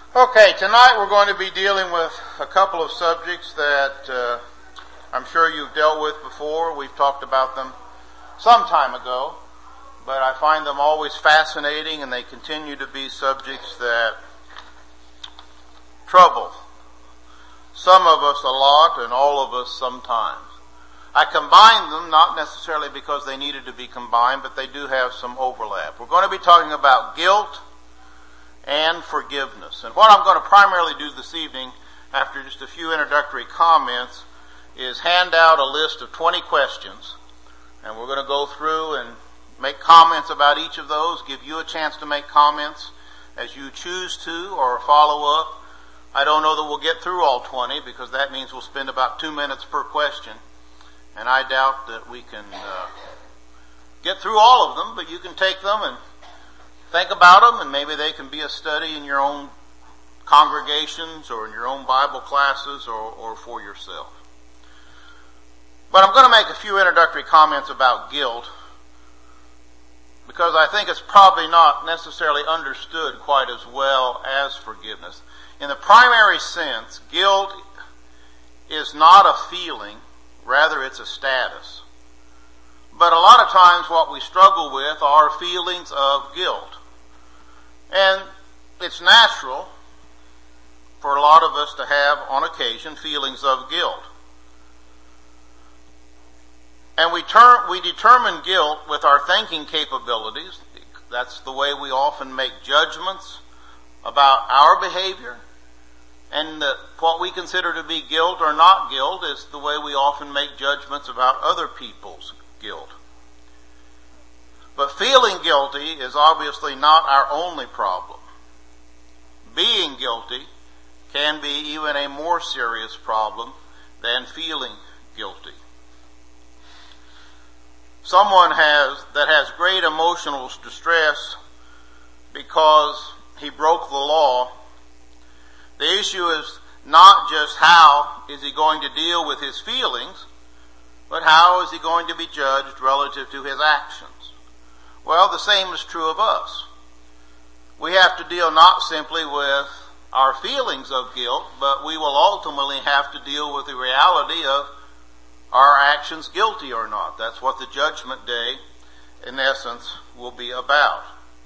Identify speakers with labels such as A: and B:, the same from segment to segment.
A: Okay, tonight we're going to be dealing with a couple of subjects that I'm sure you've dealt with before. We've talked about them some time ago, but I find them always fascinating, and they continue to be subjects that trouble some of us a lot and all of us sometimes. I combined them not necessarily because they needed to be combined, but they do have some overlap. We're going to be talking about guilt and forgiveness. And what I'm going to primarily do this evening, after just a few introductory comments, is hand out a list of 20 questions. And we're going to go through and make comments about each of those, give you a chance to make comments as you choose to or follow up. I don't know that we'll get through all 20 because that means we'll spend about 2 minutes per question. And I doubt that we can get through all of them, but you can take them and think about them, and maybe they can be a study in your own congregations or in your own Bible classes or for yourself. But I'm going to make a few introductory comments about guilt because I think it's probably not necessarily understood quite as well as forgiveness. In the primary sense, guilt is not a feeling, rather it's a status. But a lot of times what we struggle with are feelings of guilt. And it's natural for a lot of us to have, on occasion, feelings of guilt. And we determine guilt with our thinking capabilities. That's the way we often make judgments about our behavior. And what we consider to be guilt or not guilt is the way we often make judgments about other people's guilt. But feeling guilty is obviously not our only problem. Being guilty can be even a more serious problem than feeling guilty. Someone that has great emotional distress because he broke the law, the issue is not just how is he going to deal with his feelings, but how is he going to be judged relative to his actions. Well, the same is true of us. We have to deal not simply with our feelings of guilt, but we will ultimately have to deal with the reality of our actions guilty or not. That's what the judgment day, in essence, will be about.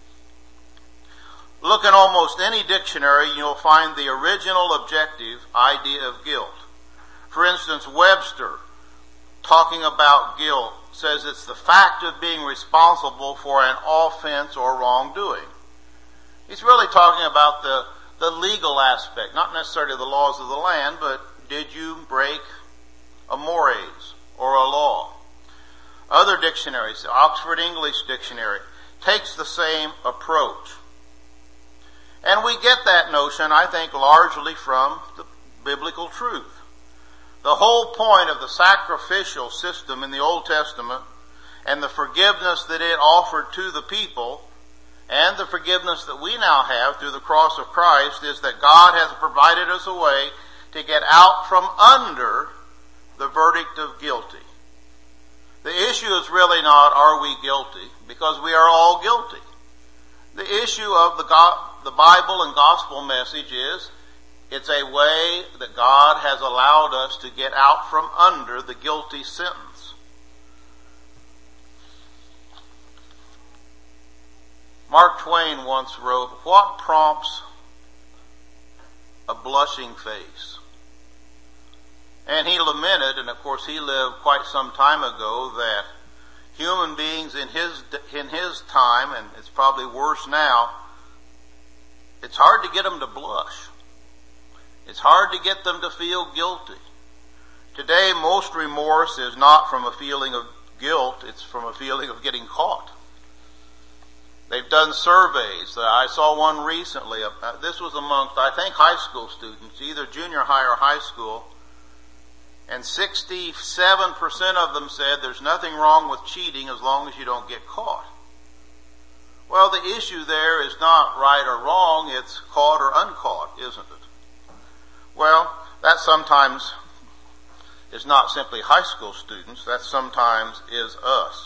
A: Look in almost any dictionary, you'll find the original objective idea of guilt. For instance, Webster, talking about guilt, says it's the fact of being responsible for an offense or wrongdoing. He's really talking about the legal aspect, not necessarily the laws of the land, but did you break a mores or a law? Other dictionaries, the Oxford English Dictionary, takes the same approach. And we get that notion, I think, largely from the biblical truth. The whole point of the sacrificial system in the Old Testament and the forgiveness that it offered to the people and the forgiveness that we now have through the cross of Christ is that God has provided us a way to get out from under the verdict of guilty. The issue is really not, are we guilty? Because we are all guilty. The issue of the Bible and gospel message is, it's a way that God has allowed us to get out from under the guilty sentence. Mark Twain once wrote, "What prompts a blushing face?" And he lamented, and of course he lived quite some time ago, that human beings in his time, and it's probably worse now, it's hard to get them to blush. It's hard to get them to feel guilty. Today, most remorse is not from a feeling of guilt, it's from a feeling of getting caught. They've done surveys. I saw one recently. This was amongst, I think, high school students, either junior high or high school. And 67% of them said there's nothing wrong with cheating as long as you don't get caught. Well, the issue there is not right or wrong, it's caught or uncaught, isn't it? Well, that sometimes is not simply high school students, that sometimes is us.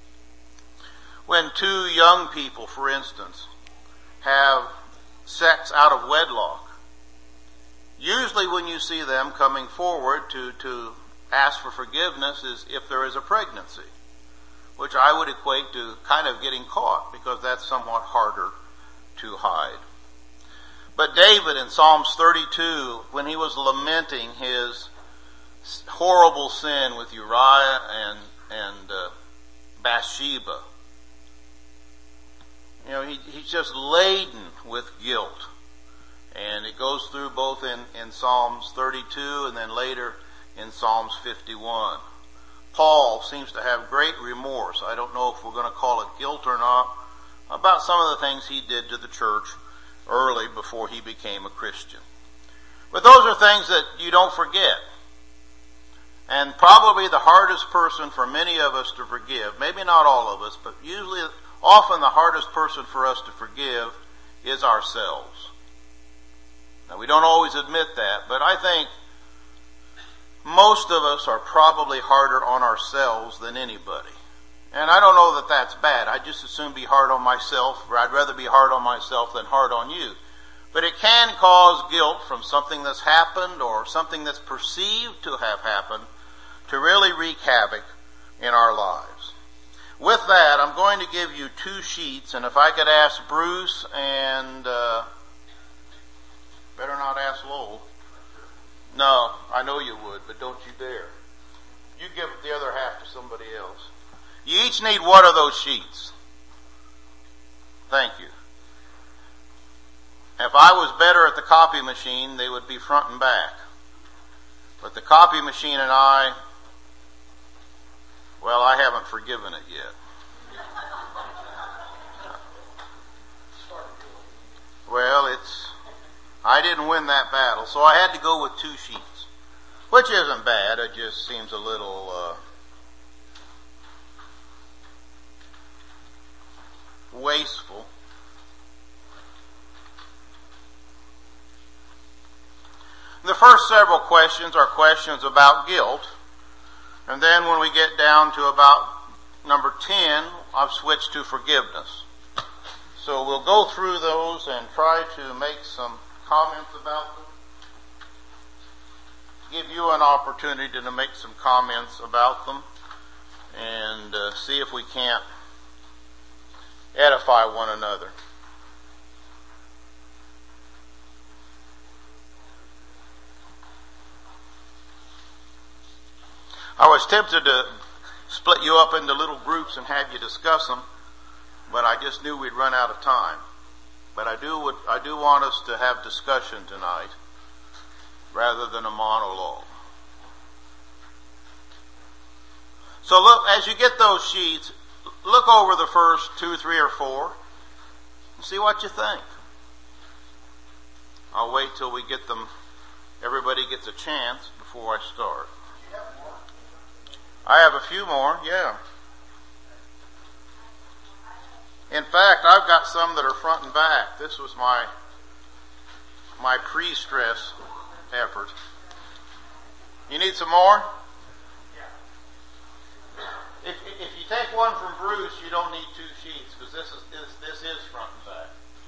A: When two young people, for instance, have sex out of wedlock. Usually when you see them coming forward to ask for forgiveness is if there is a pregnancy, which I would equate to kind of getting caught, because that's somewhat harder to hide. But David in Psalms 32, when he was lamenting his horrible sin with Uriah and Bathsheba, he's just laden with guilt. And it goes through both in Psalms 32 and then later in Psalms 51. Paul seems to have great remorse. I don't know if we're going to call it guilt or not, about some of the things he did to the church early before he became a Christian. But those are things that you don't forget. And probably the hardest person for many of us to forgive, maybe not all of us, but often the hardest person for us to forgive is ourselves. Now, we don't always admit that, but I think most of us are probably harder on ourselves than anybody. And I don't know that that's bad. I'd just as soon be hard on myself, or I'd rather be hard on myself than hard on you. But it can cause guilt from something that's happened or something that's perceived to have happened to really wreak havoc in our lives. With that, I'm going to give you 2 sheets, and if I could ask Bruce and better not ask Lowell. No, I know you would, but don't you dare. You give the other half to somebody else. You each need one of those sheets. Thank you. If I was better at the copy machine, they would be front and back. But the copy machine and I haven't forgiven it yet. Well, I didn't win that battle, so I had to go with 2 sheets, which isn't bad. It just seems a little wasteful. The first several questions are questions about guilt, and then when we get down to about number 10, I've switched to forgiveness. So we'll go through those and try to make some comments about them. Give you an opportunity to make some comments about them and see if we can't edify one another. I was tempted to split you up into little groups and have you discuss them, but I just knew we'd run out of time. But I do want us to have discussion tonight rather than a monologue. So look, as you get those sheets, look over the first 2, 3, or 4 and see what you think. I'll wait till we get them, everybody gets a chance before I start. I have a few more, yeah. In fact, I've got some that are front and back. This was my pre-stress effort. You need some more? If you take one from Bruce, you don't need 2 sheets, because this is front and back.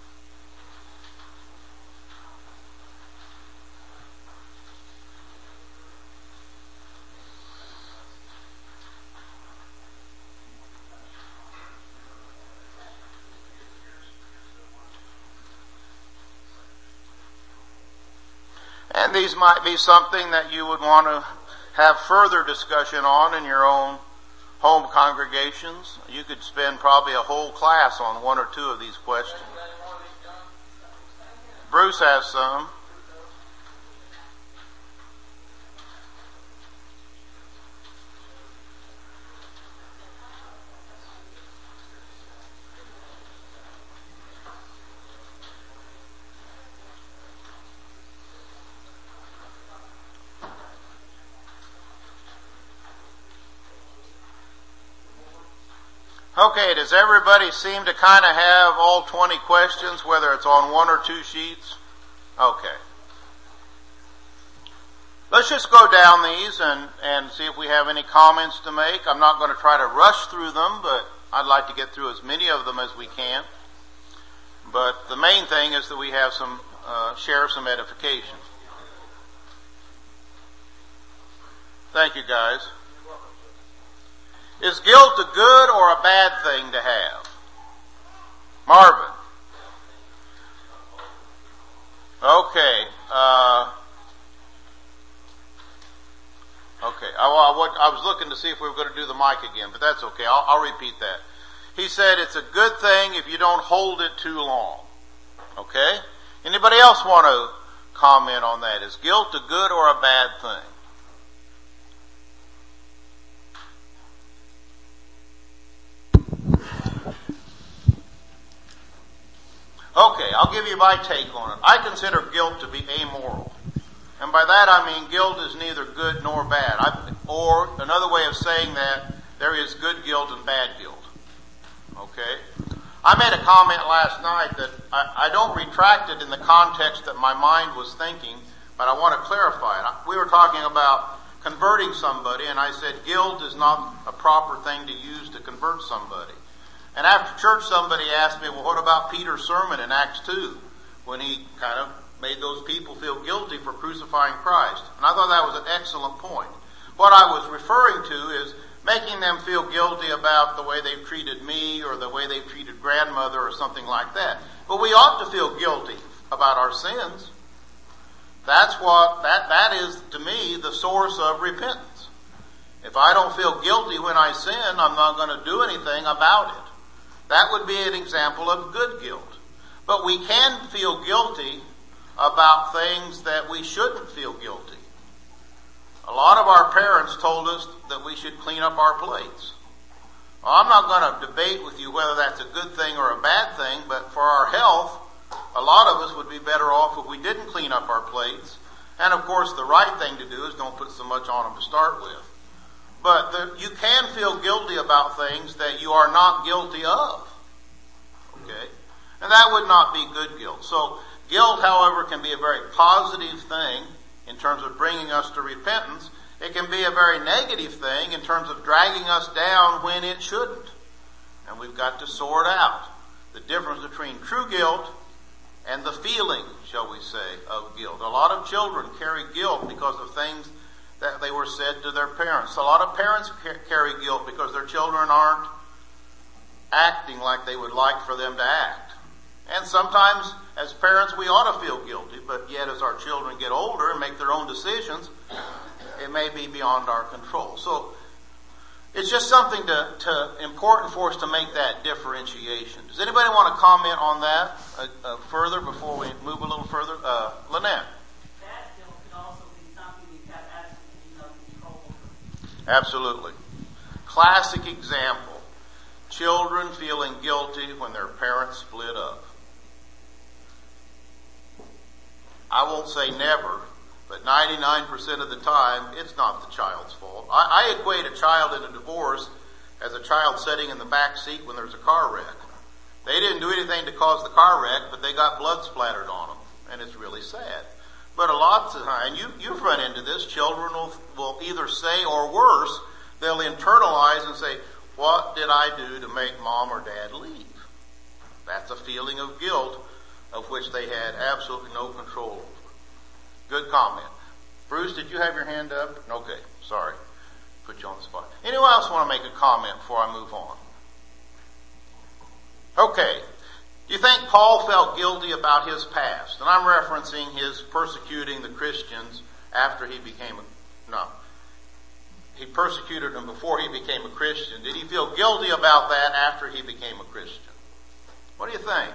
A: And these might be something that you would want to have further discussion on in your own home congregations. You could spend probably a whole class on 1 or 2 of these questions. Bruce has some. Okay, does everybody seem to kind of have all 20 questions, whether it's on 1 or 2 sheets? Okay. Let's just go down these and see if we have any comments to make. I'm not going to try to rush through them, but I'd like to get through as many of them as we can. But the main thing is that we have some share some edification. Thank you, guys. Is guilt a good or a bad thing to have? Marvin. Okay. Okay. I was looking to see if we were going to do the mic again, but that's okay. I'll repeat that. He said it's a good thing if you don't hold it too long. Okay? Anybody else want to comment on that? Is guilt a good or a bad thing? Okay, I'll give you my take on it. I consider guilt to be amoral. And by that I mean guilt is neither good nor bad. Or another way of saying that, there is good guilt and bad guilt. Okay? I made a comment last night that I don't retract it in the context that my mind was thinking, but I want to clarify it. We were talking about converting somebody, and I said guilt is not a proper thing to use to convert somebody. And after church, somebody asked me, well, what about Peter's sermon in Acts 2, when he kind of made those people feel guilty for crucifying Christ? And I thought that was an excellent point. What I was referring to is making them feel guilty about the way they've treated me or the way they've treated grandmother or something like that. But we ought to feel guilty about our sins. That is, to me, the source of repentance. If I don't feel guilty when I sin, I'm not going to do anything about it. That would be an example of good guilt. But we can feel guilty about things that we shouldn't feel guilty. A lot of our parents told us that we should clean up our plates. Well, I'm not going to debate with you whether that's a good thing or a bad thing, but for our health, a lot of us would be better off if we didn't clean up our plates. And of course, the right thing to do is don't put so much on them to start with. But you can feel guilty about things that you are not guilty of. Okay? And that would not be good guilt. So guilt, however, can be a very positive thing in terms of bringing us to repentance. It can be a very negative thing in terms of dragging us down when it shouldn't. And we've got to sort out the difference between true guilt and the feeling, shall we say, of guilt. A lot of children carry guilt because of things that they were said to their parents. A lot of parents carry guilt because their children aren't acting like they would like for them to act. And sometimes, as parents, we ought to feel guilty, but yet as our children get older and make their own decisions, it may be beyond our control. So, it's just something important for us to make that differentiation. Does anybody want to comment on that further before we move a little further? Lynette.
B: That guilt could also be something you've got absolutely no control over.
A: Absolutely. Classic example. Children feeling guilty when their parents split up. I won't say never, but 99% of the time, it's not the child's fault. I equate a child in a divorce as a child sitting in the back seat when there's a car wreck. They didn't do anything to cause the car wreck, but they got blood splattered on them, and it's really sad. But a lot of times, you've run into this, children will either say, or worse, they'll internalize and say, what did I do to make mom or dad leave? That's a feeling of guilt of which they had absolutely no control over. Good comment. Bruce, did you have your hand up? Okay, sorry. Put you on the spot. Anyone else want to make a comment before I move on? Okay. Do you think Paul felt guilty about his past? And I'm referencing his persecuting the Christians after he became he persecuted them before he became a Christian. Did he feel guilty about that after he became a Christian? What do you think?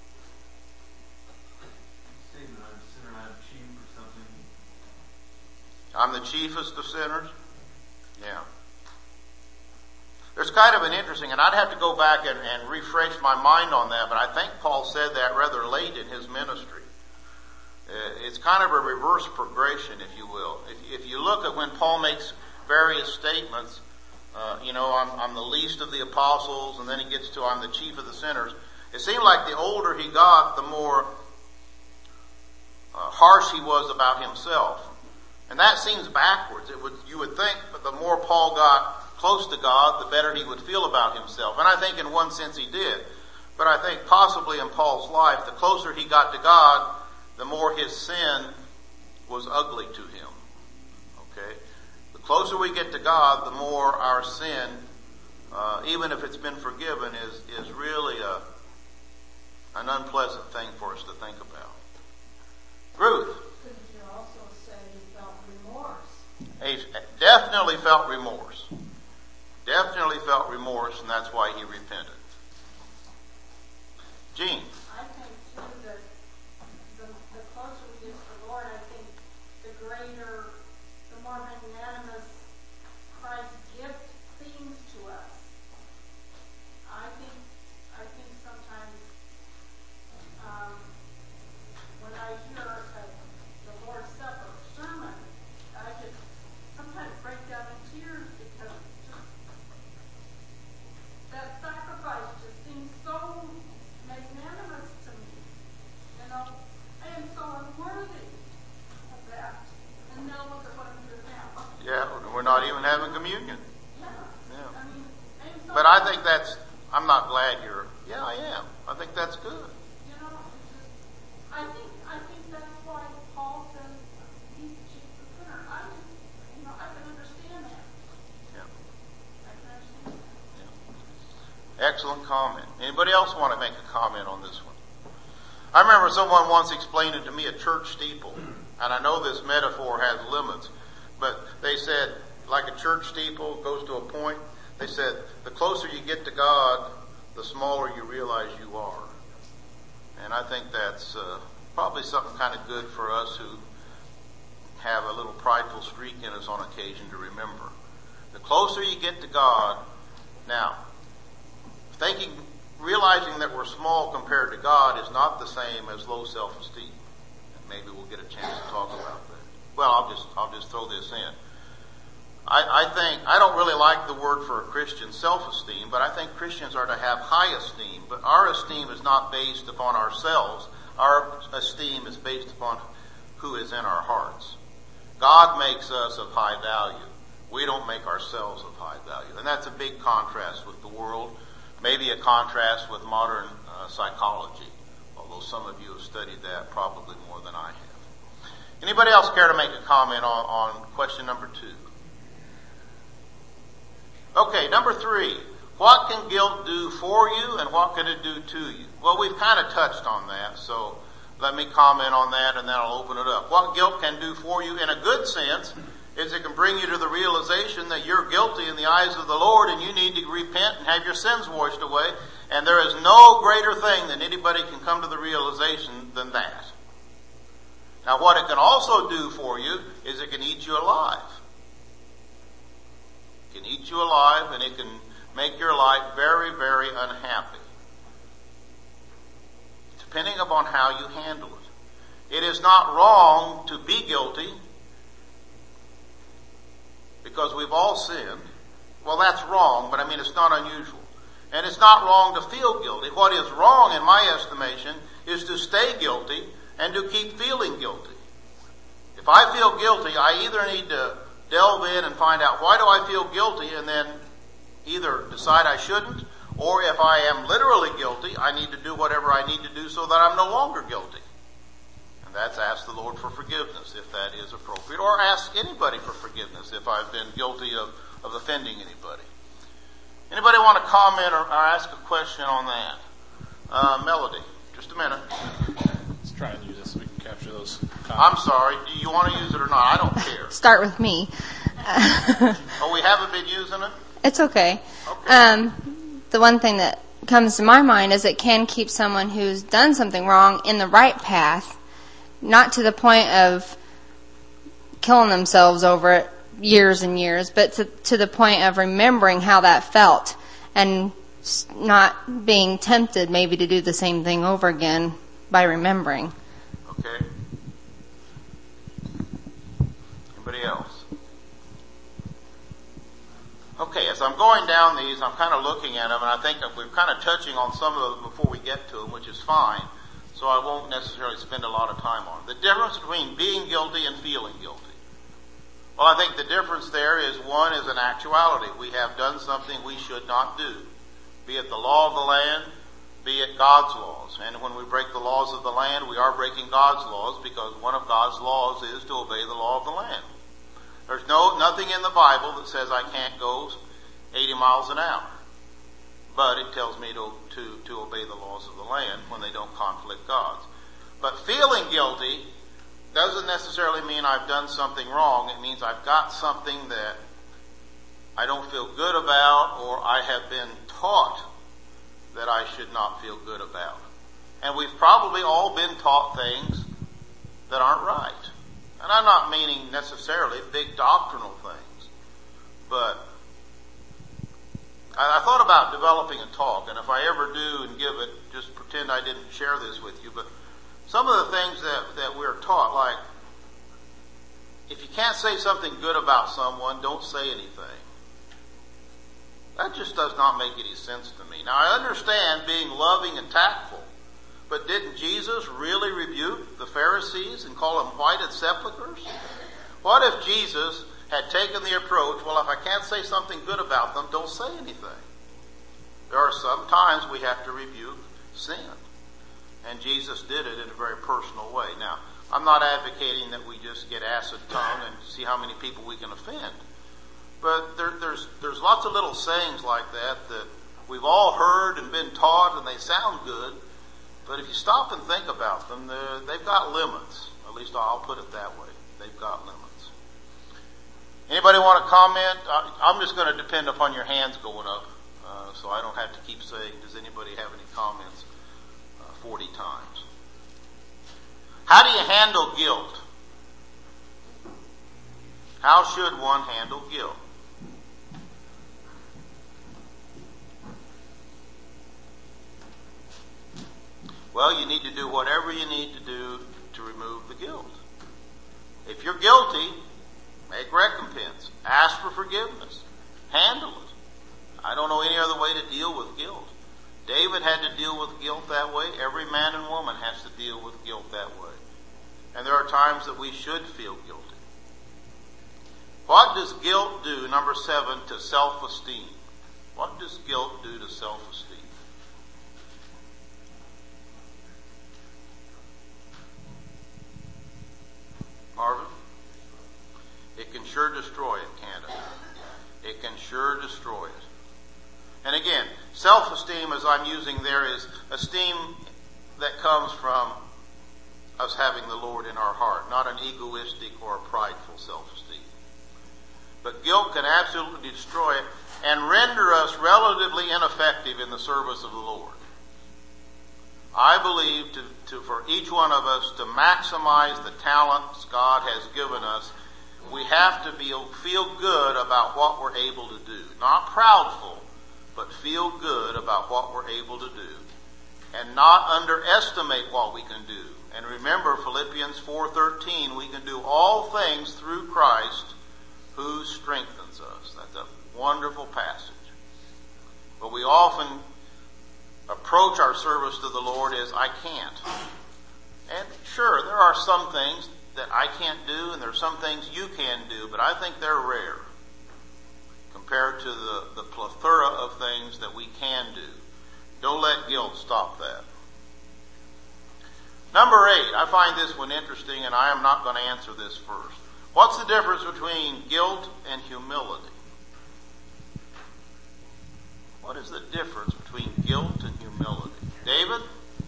A: I'm the chiefest of sinners? Yeah. There's kind of an interesting, and I'd have to go back and refresh my mind on that, but I think Paul said that rather late in his ministry. It's kind of a reverse progression, if you will. If you look at when Paul makes various statements, I'm the least of the apostles, and then he gets to I'm the chief of the sinners. It seemed like the older he got, the more harsh he was about himself. And that seems backwards. You would think that the more Paul got close to God, the better he would feel about himself. And I think in one sense he did. But I think possibly in Paul's life, the closer he got to God, the more his sin was ugly to him. Okay? The closer we get to God, the more our sin, even if it's been forgiven, is really an unpleasant thing for us to think about. Ruth.
C: Could you also say he felt remorse?
A: He definitely felt remorse. Definitely felt remorse, and that's why he repented. Jean.
C: I think, too, that the closer we get to the Lord, I think the greater, the more magnanimous Christ's gift seems to us. I think sometimes when I hear the Lord's Supper sermon, I just sometimes break down in tears because that sacrifice just seems so magnanimous to me. You know, I am so unworthy of that. And now look at what I'm doing now.
A: Yeah, we're not even having communion.
C: Yeah. I mean, I am so
A: But I think I'm not glad you're, yeah, I am. I think that's good.
C: You know, I think that's why Paul says he's the chief sinner. I can understand that.
A: Yeah.
C: I can understand that.
A: Yeah. Excellent comment. Anybody else want to make a comment on this one? I remember someone once explained it to me, a church steeple. And I know this metaphor has limits, but they said, like a church steeple goes to a point, they said, the closer you get to God, the smaller you realize you are. And I think that's probably something kind of good for us who have a little prideful streak in us on occasion to remember. The closer you get to God, now, realizing that we're small compared to God is not the same as low self-esteem. And maybe we'll get a chance to talk about that. Well, I'll just throw this in. I don't really like the word for a Christian, self-esteem, but I think Christians are to have high esteem. But our esteem is not based upon ourselves. Our esteem is based upon who is in our hearts. God makes us of high value. We don't make ourselves of high value. And that's a big contrast with the world. Maybe a contrast with modern psychology, although some of you have studied that probably more than I have. Anybody else care to make a comment on question number 2? Okay, number 3. What can guilt do for you and what can it do to you? Well, we've kind of touched on that, so let me comment on that and then I'll open it up. What guilt can do for you in a good sense is it can bring you to the realization that you're guilty in the eyes of the Lord and you need to repent and have your sins washed away. And there is no greater thing that anybody can come to the realization than that. Now what it can also do for you is it can eat you alive. It can eat you alive and it can make your life very, very unhappy. Depending upon how you handle it. It is not wrong to be guilty because we've all sinned. Well, that's wrong, but I mean it's not unusual. And it's not wrong to feel guilty. What is wrong in my estimation is to stay guilty and to keep feeling guilty. If I feel guilty, I either need to delve in and find out why do I feel guilty and then either decide I shouldn't, or if I am literally guilty, I need to do whatever I need to do so that I'm no longer guilty. And that's ask the Lord for forgiveness if that is appropriate, or ask anybody for forgiveness if I've been guilty of offending anybody. Anybody want to comment or ask a question on that? Melody, just a minute.
D: Let's try and use this so we can capture those comments.
A: I'm sorry. Do you want to use it or not? I don't care.
E: Start with me.
A: Oh, we haven't been using it?
E: It's okay.
A: Okay.
E: The one thing that comes to my mind is it can keep someone who's done something wrong in the right path, not to the point of killing themselves over it years and years, but to the point of remembering how that felt and not being tempted maybe to do the same thing over again by remembering.
A: Okay. Anybody else? Okay, as I'm going down these, I'm kind of looking at them, and I think that we're kind of touching on some of them before we get to them, which is fine, so I won't necessarily spend a lot of time on them. The difference between being guilty and feeling guilty. Well, I think the difference there is one is an actuality. We have done something we should not do, be it the law of the land, be it God's laws. And when we break the laws of the land, we are breaking God's laws, because one of God's laws is to obey the law of the land. There's nothing in the Bible that says I can't go 80 miles an hour. But it tells me to obey the laws of the land when they don't conflict God's. But feeling guilty doesn't necessarily mean I've done something wrong. It means I've got something that I don't feel good about, or I have been taught that I should not feel good about. And we've probably all been taught things that aren't right. And I'm not meaning necessarily big doctrinal things, but I thought about developing a talk, and if I ever do and give it, just pretend I didn't share this with you, but some of the things that we're taught, like, if you can't say something good about someone, don't say anything. That just does not make any sense to me. Now, I understand being loving and tactful, but didn't Jesus really rebuke the Pharisees and call them whited sepulchres? What if Jesus had taken the approach, well, if I can't say something good about them, don't say anything? There are some times we have to rebuke sin. And Jesus did it in a very personal way. Now, I'm not advocating that we just get acid tongue and see how many people we can offend. But there's lots of little sayings like that we've all heard and been taught, and they sound good. But if you stop and think about them, they've got limits. At least I'll put it that way. They've got limits. Anybody want to comment? I'm just going to depend upon your hands going up, so I don't have to keep saying, does anybody have any comments 40 times? How do you handle guilt? How should one handle guilt? Well, you need to do whatever you need to do to remove the guilt. If you're guilty, make recompense. Ask for forgiveness. Handle it. I don't know any other way to deal with guilt. David had to deal with guilt that way. Every man and woman has to deal with guilt that way. And there are times that we should feel guilty. What does guilt do, number 7, to self-esteem? What does guilt do to self-esteem? Marvin? It can sure destroy it, can't it? It can sure destroy it. And again, self-esteem, as I'm using there, is esteem that comes from us having the Lord in our heart, not an egoistic or a prideful self-esteem. But guilt can absolutely destroy it and render us relatively ineffective in the service of the Lord. I believe for each one of us to maximize the talents God has given us, we have to feel good about what we're able to do. Not proudful, but feel good about what we're able to do. And not underestimate what we can do. And remember Philippians 4:13, we can do all things through Christ who strengthens us. That's a wonderful passage. But we often approach our service to the Lord as, I can't. And sure, there are some things that I can't do, and there are some things you can do, but I think they're rare compared to the plethora of things that we can do. Don't let guilt stop that. Number 8, I find this one interesting, and I am not going to answer this first. What's the difference between guilt and humility? What is the difference between guilt and humility? David?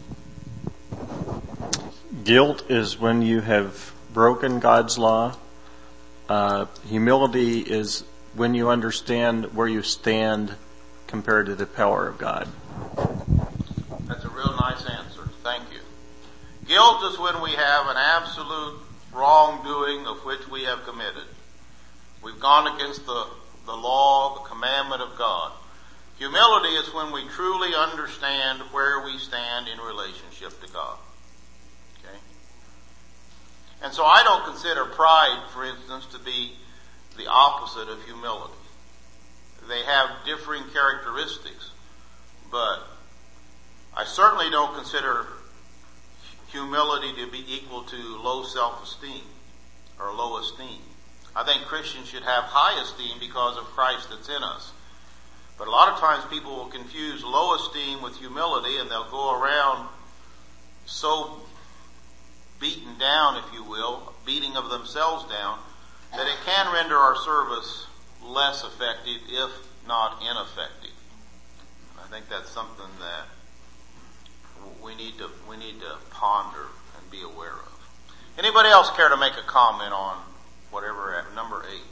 F: Guilt is when you have broken God's law. Humility is when you understand where you stand compared to the power of God.
A: That's a real nice answer. Thank you. Guilt is when we have an absolute wrongdoing of which we have committed. We've gone against the law, the commandment of God. Humility is when we truly understand where we stand in relationship to God. Okay? And so I don't consider pride, for instance, to be the opposite of humility. They have differing characteristics, but I certainly don't consider humility to be equal to low self-esteem or low esteem. I think Christians should have high esteem because of Christ that's in us. But a lot of times people will confuse low esteem with humility, and they'll go around so beaten down, if you will, beating of themselves down, that it can render our service less effective, if not ineffective. I think that's something that we need to ponder and be aware of. Anybody else care to make a comment on whatever at number 8?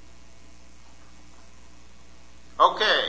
A: Okay.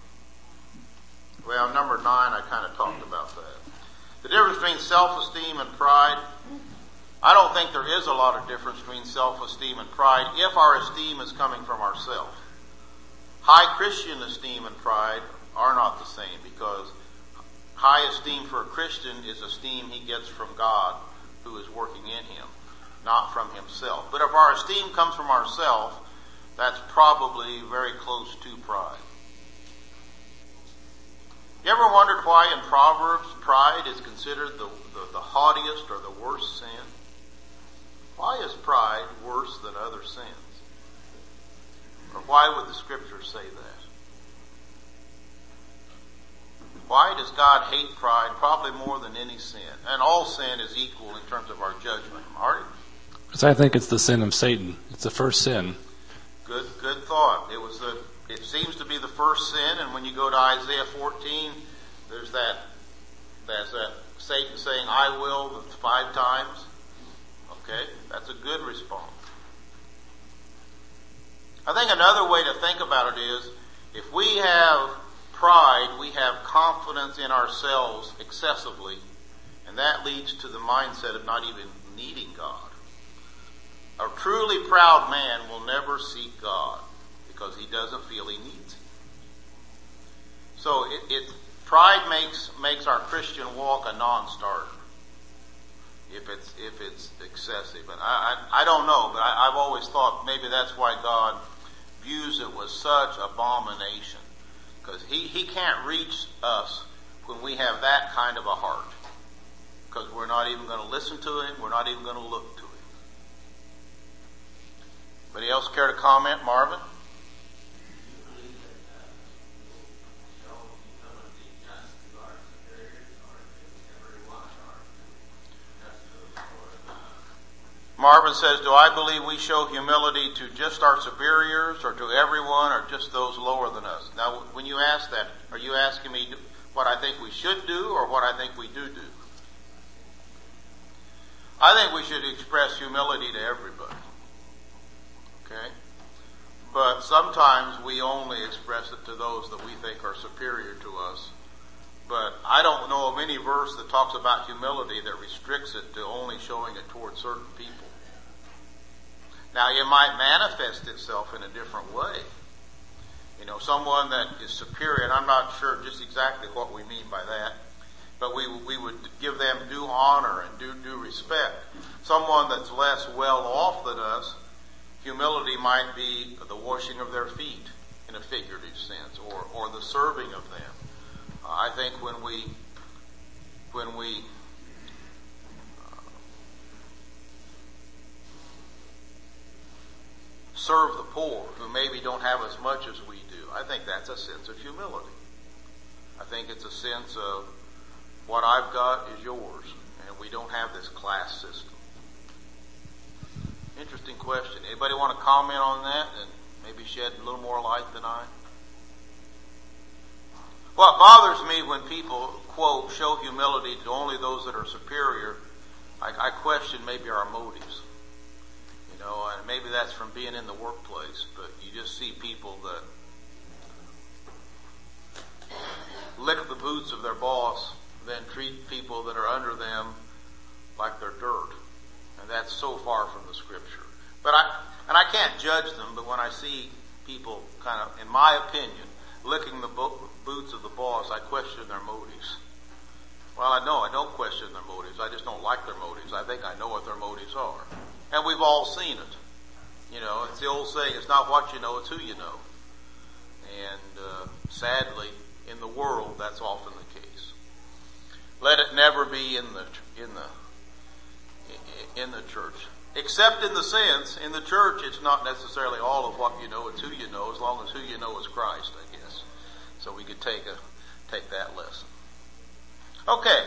A: Well, number 9, I kind of talked about that. The difference between self-esteem and pride. I don't think there is a lot of difference between self-esteem and pride if our esteem is coming from ourselves. High Christian esteem and pride are not the same, because high esteem for a Christian is esteem he gets from God, who is working in him, not from himself. But if our esteem comes from ourselves, that's probably very close to pride. You ever wondered why in Proverbs pride is considered the haughtiest or the worst sin? Why is pride worse than other sins? Or why would the Scriptures say that? Why does God hate pride probably more than any sin? And all sin is equal in terms of our judgment. Marty?
D: Because I think it's the sin of Satan. It's the first sin.
A: Good thought. It seems to be the first sin, and when you go to Isaiah 14, there's that Satan saying, "I will," 5 times. Okay? That's a good response. I think another way to think about it is, if we have pride, we have confidence in ourselves excessively, and that leads to the mindset of not even needing God. A truly proud man will never seek God because he doesn't feel he needs him. So pride makes our Christian walk a non-starter if it's excessive. And I don't know, but I've always thought maybe that's why God views it with such abomination, because he can't reach us when we have that kind of a heart, because we're not even going to listen to him, we're not even going to look to him. Anybody else care to comment? Marvin? Marvin says, do I believe we show humility to just our superiors, or to everyone, or just those lower than us? Now, when you ask that, are you asking me what I think we should do, or what I think we do? I think we should express humility to everybody. Okay? But sometimes we only express it to those that we think are superior to us. But I don't know of any verse that talks about humility that restricts it to only showing it towards certain people. Now, it might manifest itself in a different way. You know, someone that is superior, and I'm not sure just exactly what we mean by that, but we would give them due honor and due respect. Someone that's less well off than us, humility might be the washing of their feet in a figurative sense, or the serving of them. I think when we serve the poor who maybe don't have as much as we do, I think that's a sense of humility. I think it's a sense of what I've got is yours, and we don't have this class system. Interesting question. Anybody want to comment on that and maybe shed a little more light than I? What bothers me when people, quote, show humility to only those that are superior, I question maybe our motives. You know, and maybe that's from being in the workplace, but you just see people that lick the boots of their boss, then treat people that are under them like they're dirt. And that's so far from the Scripture. But I can't judge them, but when I see people kind of, in my opinion, licking the boots of the boss, I question their motives. Well, I don't question their motives. I just don't like their motives. I think I know what their motives are. And we've all seen it. You know, it's the old saying, it's not what you know, it's who you know. And sadly, in the world, that's often the case. Let it never be in the church. Except in the sense, in the church, it's not necessarily all of what you know, it's who you know, as long as who you know is Christ, I guess. So we could take that lesson. Okay,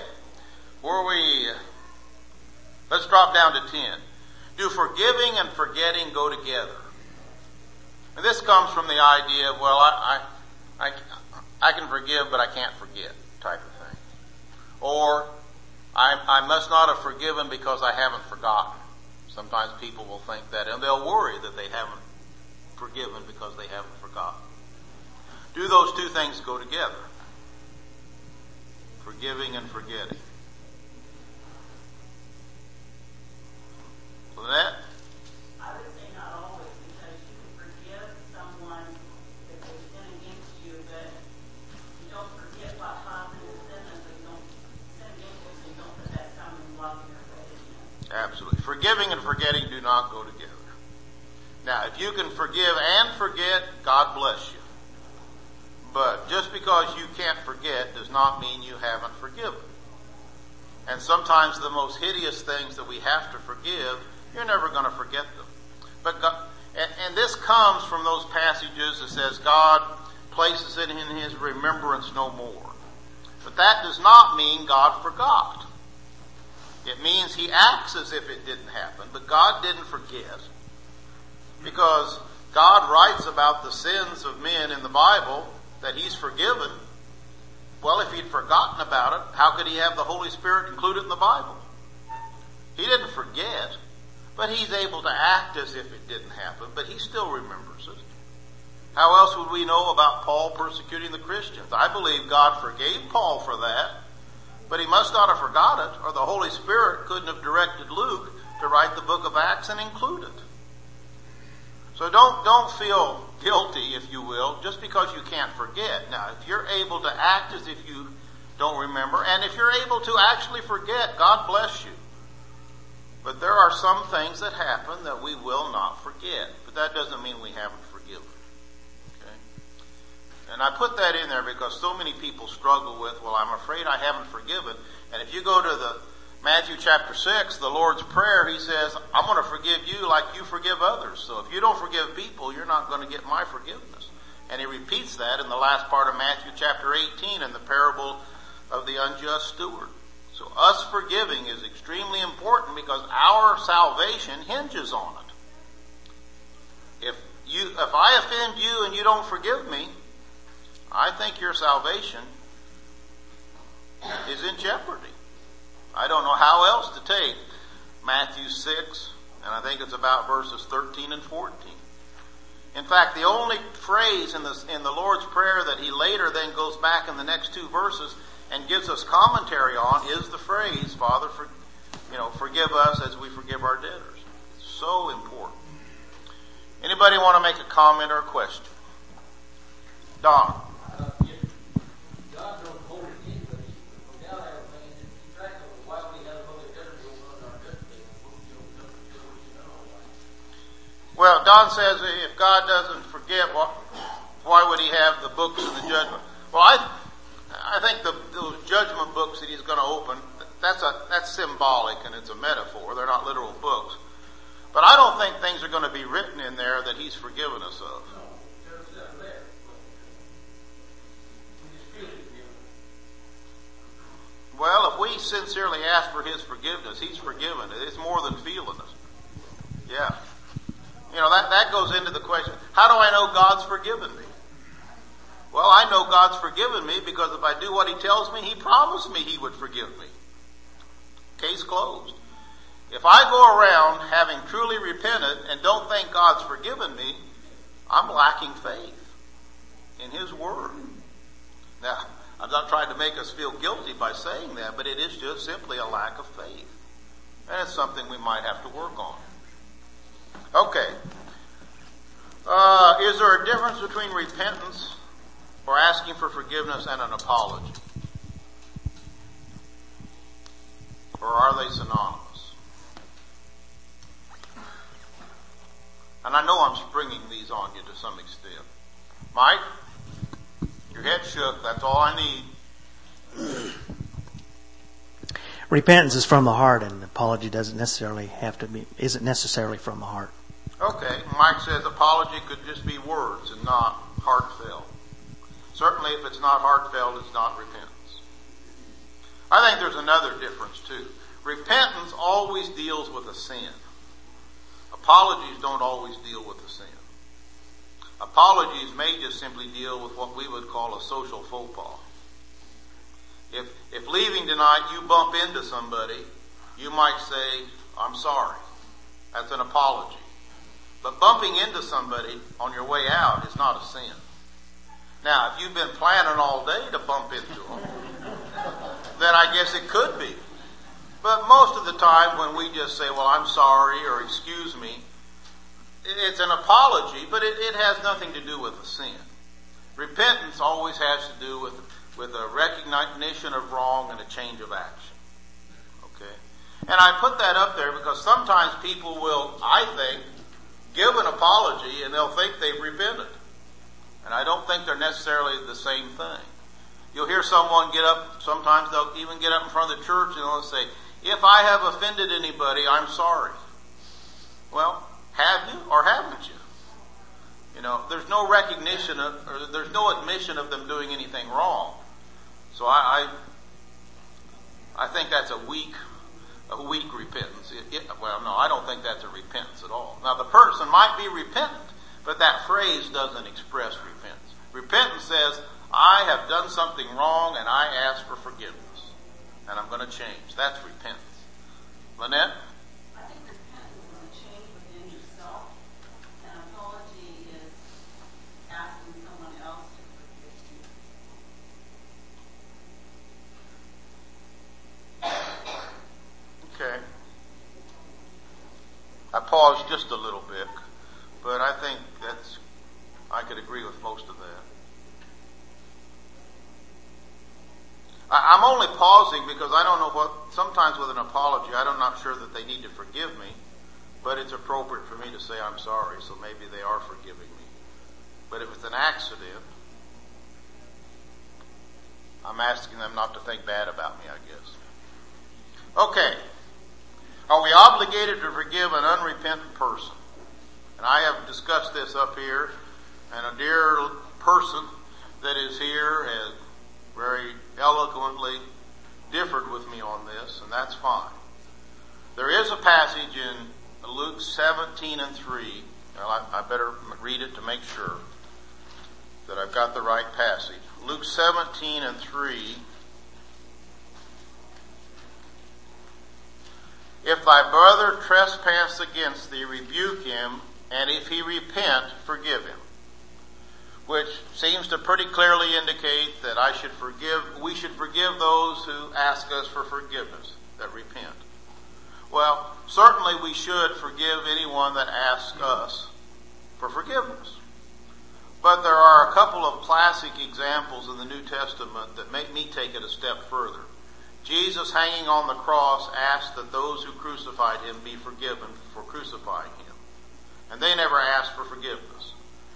A: let's drop down to 10. Do forgiving and forgetting go together? And this comes from the idea of, well, I can forgive, but I can't forget, type of thing. Or, I must not have forgiven because I haven't forgotten. Sometimes people will think that, and they'll worry that they haven't forgiven because they haven't forgotten. Do those two things go together? Forgiving and forgetting. Lynette?
B: I would say not always, because you can forgive someone if they sin against you, but you don't forget what happened in sin, and so you don't sin against you, so you don't put that stumbling block in your way again.
A: Absolutely. Forgiving and forgetting do not go together. Now, if you can forgive and forget, God bless you. But just because you can't forget does not mean you haven't forgiven. And sometimes the most hideous things that we have to forgive, you're never going to forget them. But God, and this comes from those passages that says God places it in His remembrance no more. But that does not mean God forgot. It means He acts as if it didn't happen, but God didn't forget. Because God writes about the sins of men in the Bible that He's forgiven. Well, if He'd forgotten about it, how could He have the Holy Spirit included in the Bible? He didn't forget, but He's able to act as if it didn't happen, but He still remembers it. How else would we know about Paul persecuting the Christians? I believe God forgave Paul for that, but he must not have forgot it, or the Holy Spirit couldn't have directed Luke to write the book of Acts and include it. So don't feel guilty, if you will, just because you can't forget. Now, if you're able to act as if you don't remember, and if you're able to actually forget, God bless you. But there are some things that happen that we will not forget. But that doesn't mean we haven't forgiven. Okay? And I put that in there because so many people struggle with, well, I'm afraid I haven't forgiven. And if you go to the Matthew chapter 6, the Lord's Prayer, He says, I'm going to forgive you like you forgive others. So if you don't forgive people, you're not going to get my forgiveness. And He repeats that in the last part of Matthew chapter 18 in the parable of the unjust steward. So us forgiving is extremely important because our salvation hinges on it. If I offend you and you don't forgive me, I think your salvation is in jeopardy. I don't know how else to take Matthew 6, and I think it's about verses 13 and 14. In fact, the only phrase in the Lord's Prayer that He later then goes back in the next two verses and gives us commentary on is the phrase, Father, forgive us as we forgive our debtors. It's so important. Anybody want to make a comment or a question? Don. Well, Don says if God doesn't forget, why would He have the books of the judgment? Well, I think those judgment books that He's going to open, that's symbolic and it's a metaphor. They're not literal books. But I don't think things are going to be written in there that He's forgiven us of. Well, if we sincerely ask for His forgiveness, He's forgiven it. It's more than feeling it. Yeah. That goes into the question, how do I know God's forgiven me? Well, I know God's forgiven me because if I do what He tells me, He promised me He would forgive me. Case closed. If I go around having truly repented and don't think God's forgiven me, I'm lacking faith in His Word. Now, I'm not trying to make us feel guilty by saying that, but it is just simply a lack of faith. And it's something we might have to work on. Okay. Is there a difference between repentance or asking for forgiveness and an apology? Or are they synonymous? And I know I'm springing these on you to some extent. Mike, your head shook. That's all I need.
G: Repentance is from the heart, and apology isn't necessarily from the heart.
A: Okay, Mike says apology could just be words and not heartfelt. Certainly if it's not heartfelt, it's not repentance. I think there's another difference too. Repentance always deals with a sin. Apologies don't always deal with a sin. Apologies may just simply deal with what we would call a social faux pas. If leaving tonight you bump into somebody, you might say, I'm sorry. That's an apology. But bumping into somebody on your way out is not a sin. Now, if you've been planning all day to bump into them, then I guess it could be. But most of the time when we just say, well, I'm sorry or excuse me, it's an apology, but it has nothing to do with a sin. Repentance always has to do with a recognition of wrong and a change of action. Okay? And I put that up there because sometimes people will, I think, give an apology and they'll think they've repented. And I don't think they're necessarily the same thing. You'll hear someone get up, sometimes they'll even get up in front of the church and they'll say, if I have offended anybody, I'm sorry. Well, have you or haven't you? You know, there's no recognition of, or there's no admission of them doing anything wrong. So I think that's a weak repentance. Well, no, I don't think that's a repentance at all. Now, the person might be repentant, but that phrase doesn't express repentance. Repentance says, I have done something wrong and I ask for forgiveness. And I'm going to change. That's repentance. Lynette?
B: I think repentance is a change within yourself. An apology is asking someone else to forgive you.
A: Okay. I paused just a little bit, but I think I could agree with most of that. I'm only pausing because I don't know sometimes with an apology, I'm not sure that they need to forgive me, but it's appropriate for me to say I'm sorry, so maybe they are forgiving me. But if it's an accident, I'm asking them not to think bad about me, I guess. Okay. Are we obligated to forgive an unrepentant person? And I have discussed this up here, and a dear person that is here has very eloquently differed with me on this, and that's fine. There is a passage in Luke 17:3. Well, I better read it to make sure that I've got the right passage. Luke 17:3. If thy brother trespass against thee, rebuke him, and if he repent, forgive him. Which seems to pretty clearly indicate that we should forgive those who ask us for forgiveness, that repent. Well, certainly we should forgive anyone that asks us for forgiveness. But there are a couple of classic examples in the New Testament that make me take it a step further. Jesus, hanging on the cross, asked that those who crucified him be forgiven for crucifying him. And they never asked for forgiveness.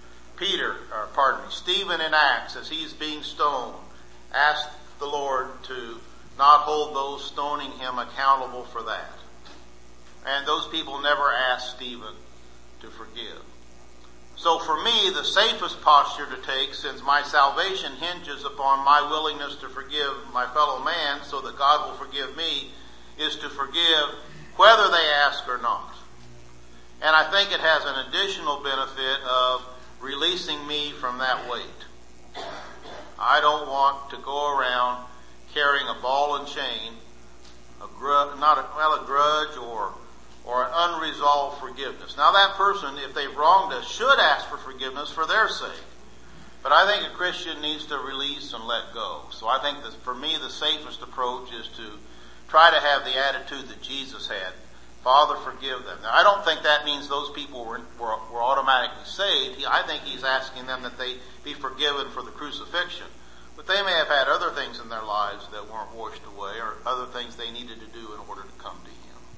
A: Stephen in Acts, as he's being stoned, asked the Lord to not hold those stoning him accountable for that. And those people never asked Stephen to forgive. So for me, the safest posture to take, since my salvation hinges upon my willingness to forgive my fellow man so that God will forgive me, is to forgive whether they ask or not. And I think it has an additional benefit of releasing me from that weight. I don't want to go around carrying a ball and chain, a grudge or an unresolved forgiveness. Now that person, if they've wronged us, should ask for forgiveness for their sake. But I think a Christian needs to release and let go. So I think that for me the safest approach is to try to have the attitude that Jesus had. Father, forgive them. Now I don't think that means those people were automatically saved. I think he's asking them that they be forgiven for the crucifixion. But they may have had other things in their lives that weren't washed away, or other things they needed to do in order to come to him.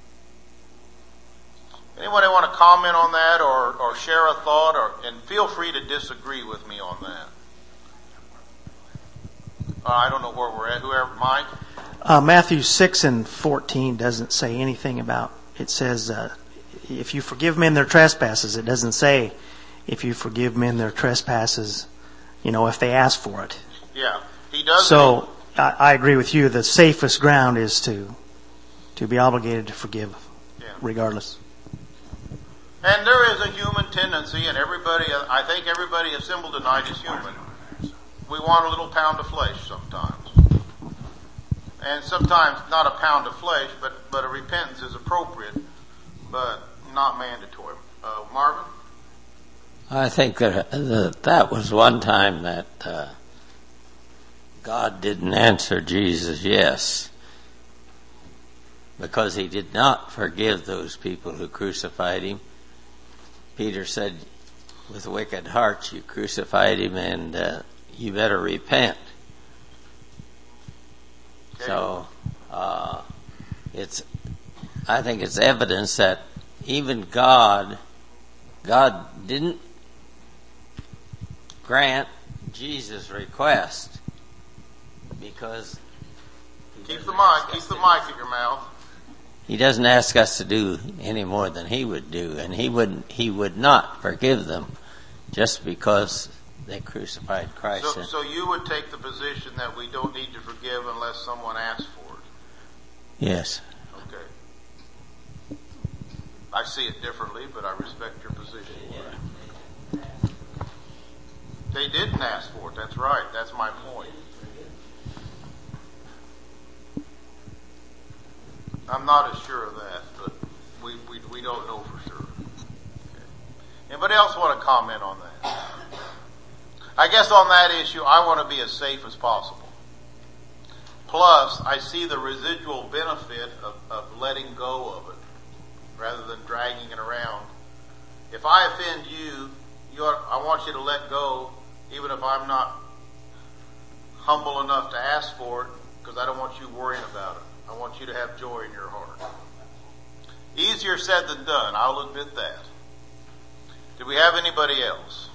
A: Anybody want to comment on that or share a thought, and feel free to disagree with me on that. I don't know where we're at. Whoever, Mike?
G: Matthew 6:14 doesn't say anything about, it says, if you forgive men their trespasses. It doesn't say, if you forgive men their trespasses, if they ask for it.
A: Yeah, he does.
G: So I agree with you. The safest ground is to be obligated to forgive, regardless.
A: And there is a human tendency, and I think everybody assembled tonight is human. We want a little pound of flesh sometimes. And sometimes not a pound of flesh, but a repentance is appropriate, but not mandatory. Marvin?
H: I think that was one time that God didn't answer Jesus yes, because he did not forgive those people who crucified him. Peter said, with wicked hearts you crucified him, and you better repent. Okay. So I think it's evidence that even God didn't grant Jesus' request because
A: keep the mic at your mouth.
H: He doesn't ask us to do any more than he would do, and he would not forgive them just because they crucified Christ.
A: So you would take the position that we don't need to forgive unless someone asks for it?
H: Yes.
A: Okay. I see it differently, but I respect your position. They didn't ask for it. That's right. That's my point. I'm not as sure of that, but we don't know for sure. Okay. Anybody else want to comment on that? I guess on that issue, I want to be as safe as possible. Plus, I see the residual benefit of letting go of it rather than dragging it around. If I offend you, I want you to let go, even if I'm not humble enough to ask for it, because I don't want you worrying about it. I want you to have joy in your heart. Easier said than done, I'll admit that. Do we have anybody else?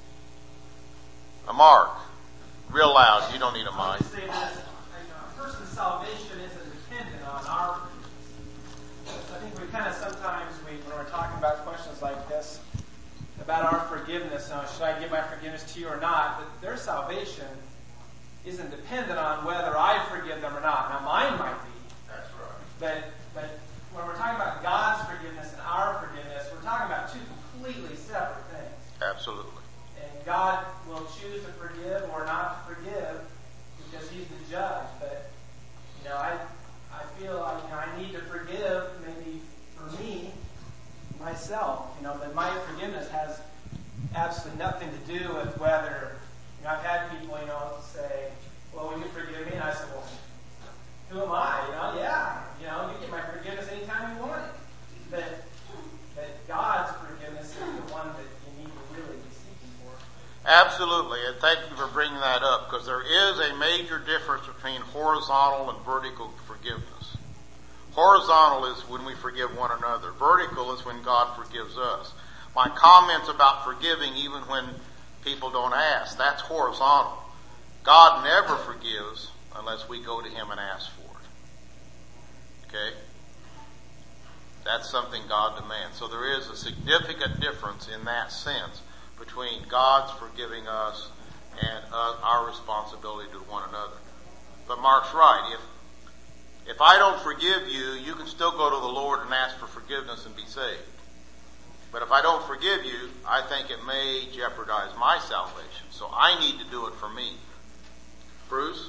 A: Mark, real loud, you don't need a mic.
I: I would say this, a person's salvation isn't dependent on our forgiveness. I think we kind of sometimes, when we're talking about questions like this, about our forgiveness, should I give my forgiveness to you or not, that their salvation isn't dependent on whether I forgive them or not. Now mine might be.
A: That's right.
I: But when we're talking about God's forgiveness and our forgiveness, we're talking about two completely separate things.
A: Absolutely.
I: And God will choose to forgive or not to forgive because he's the judge. But, I feel I need to forgive maybe for me, myself. That my forgiveness has absolutely nothing to do with whether, I've had people, say, well, will you forgive me? And I said, well, who am I? You get my forgiveness anytime you want it. But God's forgiveness is the one that you need to really be seeking for.
A: Absolutely, and thank you for bringing that up, because there is a major difference between horizontal and vertical forgiveness. Horizontal is when we forgive one another. Vertical is when God forgives us. My comments about forgiving even when people don't ask, that's horizontal. God never forgives unless we go to him and ask for it. Okay? That's something God demands. So there is a significant difference in that sense between God's forgiving us and our responsibility to one another. But Mark's right. If I don't forgive you, you can still go to the Lord and ask for forgiveness and be saved. But if I don't forgive you, I think it may jeopardize my salvation. So I need to do it for me. Bruce?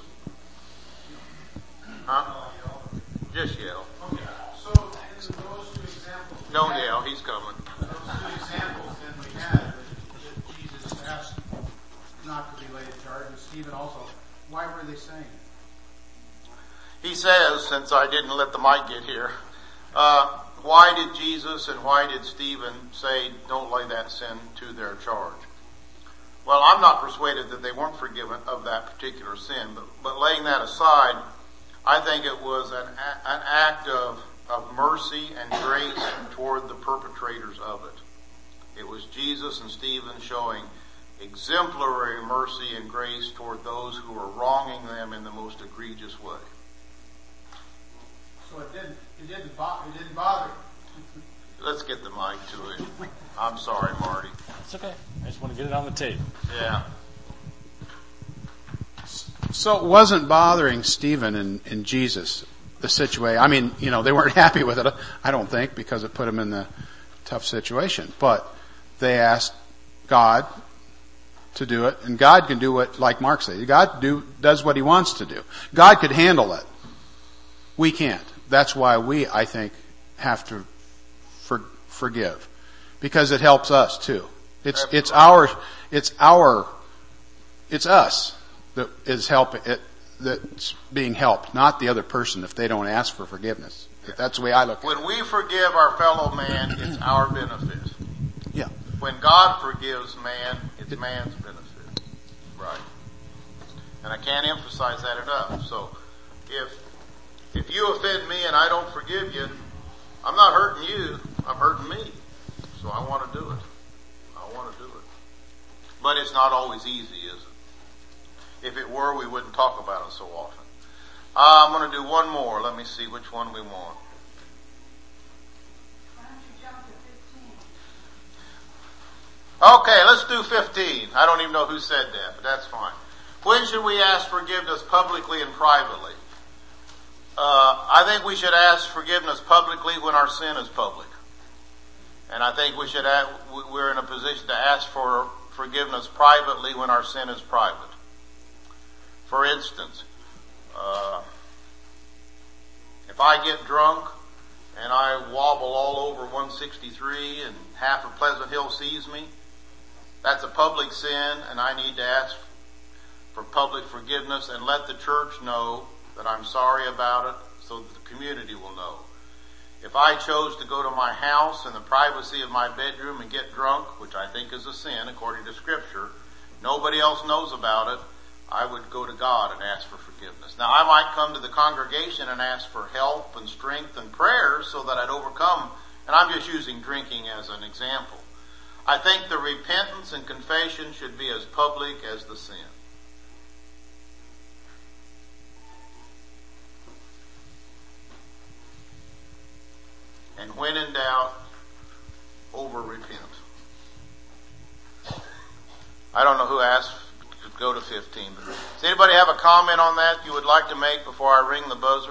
A: Huh? Just yell.
J: Okay. So in those two examples,
A: don't yell. He's coming.
J: Those two examples, then we had that Jesus asked not to be laid to charge, and Stephen also. Why were they saying it?
A: He says, since I didn't let the mic get here, why did Jesus and why did Stephen say, don't lay that sin to their charge? Well, I'm not persuaded that they weren't forgiven of that particular sin, but laying that aside, I think it was an act of mercy and grace toward the perpetrators of it. It was Jesus and Stephen showing exemplary mercy and grace toward those who were wronging them in the most egregious way.
J: So it didn't bother.
A: Let's get the mic to it. I'm sorry, Marty.
D: It's okay. I just want to get it on the tape.
A: Yeah.
J: So it wasn't bothering Stephen and Jesus, the situation. I mean, they weren't happy with it, I don't think, because it put them in the tough situation. But they asked God to do it, and God can do what, like Mark said, God does what He wants to do. God could handle it. We can't. That's why we, I think, have to forgive, because it helps us too. It's us that is helping it, that's being helped, not the other person if they don't ask for forgiveness. That's the way I look at it.
A: When we forgive our fellow man, it's our benefit.
J: Yeah.
A: When God forgives man, it's man's benefit. Right. And I can't emphasize that enough. So, if you offend me and I don't forgive you, I'm not hurting you, I'm hurting me. So I want to do it. But it's not always easy, is it? If it were, we wouldn't talk about it so often. I'm going to do one more. Let me see which one we want.
C: Why don't you jump to 15?
A: Okay, let's do 15. I don't even know who said that, but that's fine. When should we ask forgiveness publicly and privately? I think we should ask forgiveness publicly when our sin is public. And I think we're in a position to ask for forgiveness privately when our sin is private. For instance, if I get drunk and I wobble all over 163 and half of Pleasant Hill sees me, that's a public sin, and I need to ask for public forgiveness and let the church know that I'm sorry about it so that the community will know. If I chose to go to my house in the privacy of my bedroom and get drunk, which I think is a sin according to Scripture, nobody else knows about it, I would go to God and ask for forgiveness. Now, I might come to the congregation and ask for help and strength and prayers so that I'd overcome, and I'm just using drinking as an example. I think the repentance and confession should be as public as the sin. And when in doubt, over-repent. I don't know who asked to go to 15. But does anybody have a comment on that you would like to make before I ring the buzzer?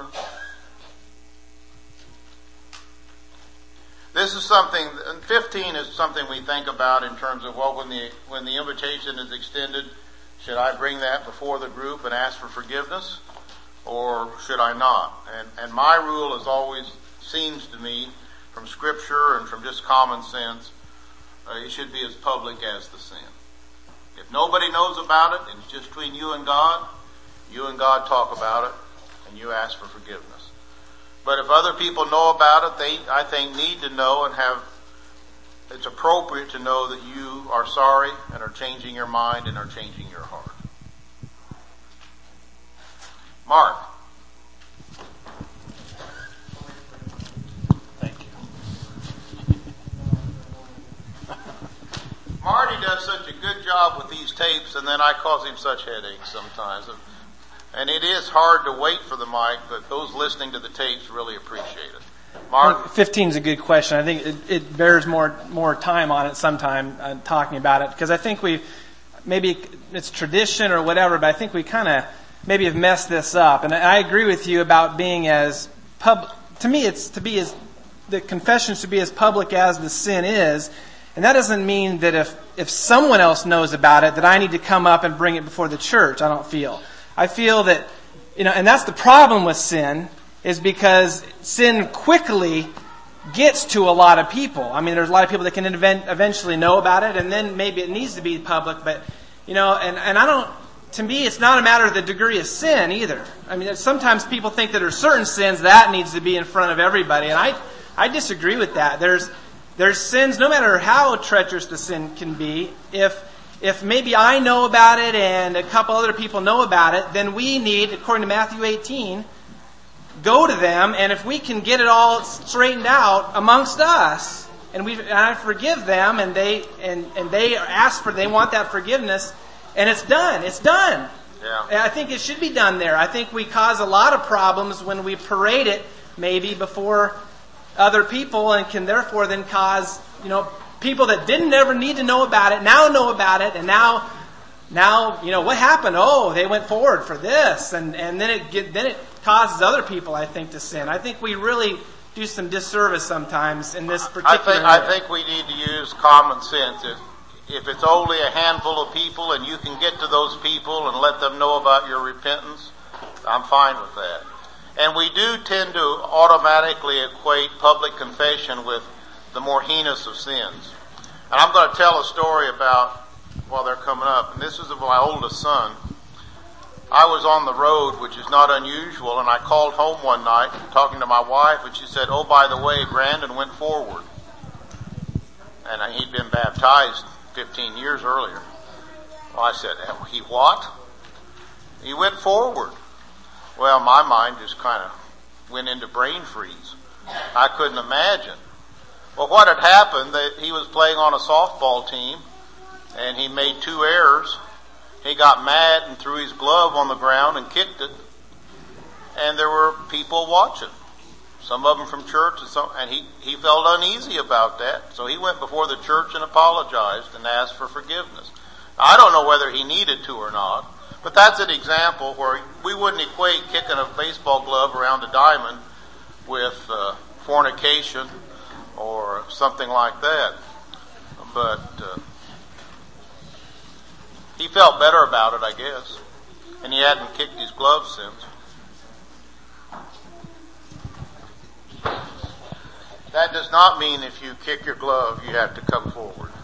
A: This is something, and 15 is something we think about in terms of, well, when the invitation is extended, should I bring that before the group and ask for forgiveness? Or should I not? And my rule is always, seems to me, from Scripture and from just common sense, it should be as public as the sin. If nobody knows about it, and it's just between you and God talk about it, and you ask for forgiveness. But if other people know about it, they, I think, need to know and it's appropriate to know that you are sorry and are changing your mind and are changing your heart. Mark. Marty does such a good job with these tapes, and then I cause him such headaches sometimes. And it is hard to wait for the mic, but those listening to the tapes really appreciate it. Mark?
I: 15 is a good question. I think it bears more time on it sometime talking about it, because I think maybe it's tradition or whatever, but I think we kind of maybe have messed this up. And I agree with you about being as public. To me, it's to be the confession should be as public as the sin is. And that doesn't mean that if someone else knows about it, that I need to come up and bring it before the church. I feel that, and that's the problem with sin, is because sin quickly gets to a lot of people. I mean, there's a lot of people that can eventually know about it, and then maybe it needs to be public, but, and I don't, to me, it's not a matter of the degree of sin either. I mean, sometimes people think that there are certain sins that needs to be in front of everybody, and I disagree with that. There's sins, no matter how treacherous the sin can be, if maybe I know about it and a couple other people know about it, then we need, according to Matthew 18, go to them, and if we can get it all straightened out amongst us, and I forgive them, and they ask for, they want that forgiveness, and it's done. It's done. Yeah. I think it should be done there. I think we cause a lot of problems when we parade it maybe before other people, and can therefore then cause, people that didn't ever need to know about it now know about it, and now now, what happened? Oh, they went forward for this, and then it causes other people, I think, to sin. I think we really do some disservice sometimes in this particular area.
A: I think we need to use common sense. If it's only a handful of people and you can get to those people and let them know about your repentance, I'm fine with that. And we do tend to automatically equate public confession with the more heinous of sins. And I'm going to tell a story about, while they're coming up, and this is of my oldest son. I was on the road, which is not unusual, and I called home one night talking to my wife, and she said, "Oh, by the way, Brandon went forward." And he'd been baptized 15 years earlier. Well, I said, "He what?" "He went forward." Well, my mind just kind of went into brain freeze. I couldn't imagine. Well, what had happened, that he was playing on a softball team, and he made 2 errors. He got mad and threw his glove on the ground and kicked it. And there were people watching. Some of them from church, and he felt uneasy about that. So he went before the church and apologized and asked for forgiveness. I don't know whether he needed to or not, but that's an example where we wouldn't equate kicking a baseball glove around a diamond with fornication or something like that. But he felt better about it, I guess. And he hadn't kicked his glove since. That does not mean if you kick your glove, you have to come forward.